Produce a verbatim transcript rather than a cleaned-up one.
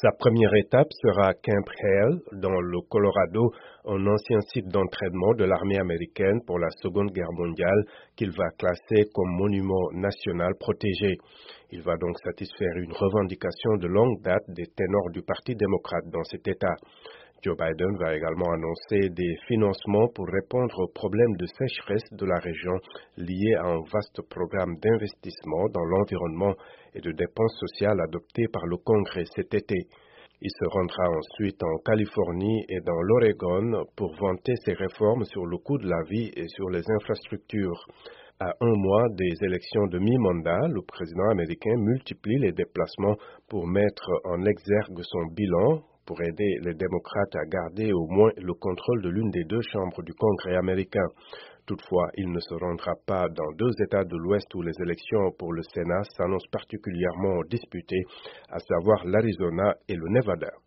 Sa première étape sera à Camp Hale, dans le Colorado, un ancien site d'entraînement de l'armée américaine pour la Seconde Guerre mondiale qu'il va classer comme monument national protégé. Il va donc satisfaire une revendication de longue date des ténors du Parti démocrate dans cet État. Joe Biden va également annoncer des financements pour répondre aux problèmes de sécheresse de la région liés à un vaste programme d'investissement dans l'environnement et de dépenses sociales adopté par le Congrès cet été. Il se rendra ensuite en Californie et dans l'Oregon pour vanter ses réformes sur le coût de la vie et sur les infrastructures. À un mois des élections de mi-mandat, le président américain multiplie les déplacements pour mettre en exergue son bilan, pour aider les démocrates à garder au moins le contrôle de l'une des deux chambres du Congrès américain. Toutefois, il ne se rendra pas dans deux États de l'Ouest où les élections pour le Sénat s'annoncent particulièrement disputées, à savoir l'Arizona et le Nevada.